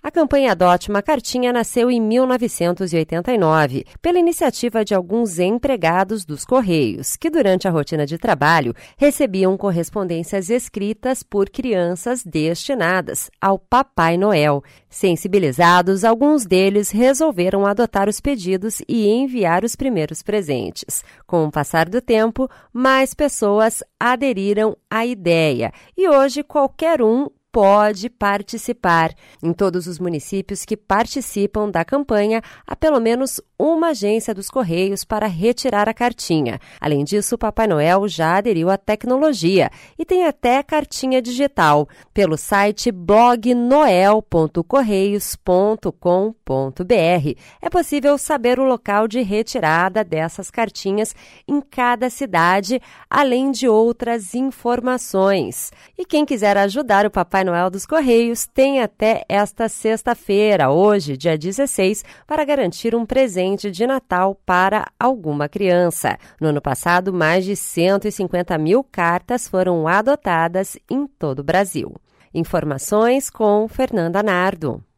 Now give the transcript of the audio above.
A campanha Adote uma Cartinha nasceu em 1989, pela iniciativa de alguns empregados dos Correios, que durante a rotina de trabalho recebiam correspondências escritas por crianças destinadas ao Papai Noel. Sensibilizados, alguns deles resolveram adotar os pedidos e enviar os primeiros presentes. Com o passar do tempo, mais pessoas aderiram à ideia e hoje qualquer um pode participar. Em todos os municípios que participam da campanha, há pelo menos uma agência dos Correios para retirar a cartinha. Além disso, o Papai Noel já aderiu à tecnologia e tem até cartinha digital. Pelo site blognoel.correios.com.br é possível saber o local de retirada dessas cartinhas em cada cidade, além de outras informações. E quem quiser ajudar o Papai Noel dos Correios tem até esta sexta-feira, hoje, dia 16, para garantir um presente de Natal para alguma criança. No ano passado, mais de 150 mil cartas foram adotadas em todo o Brasil. Informações com Fernanda Nardo.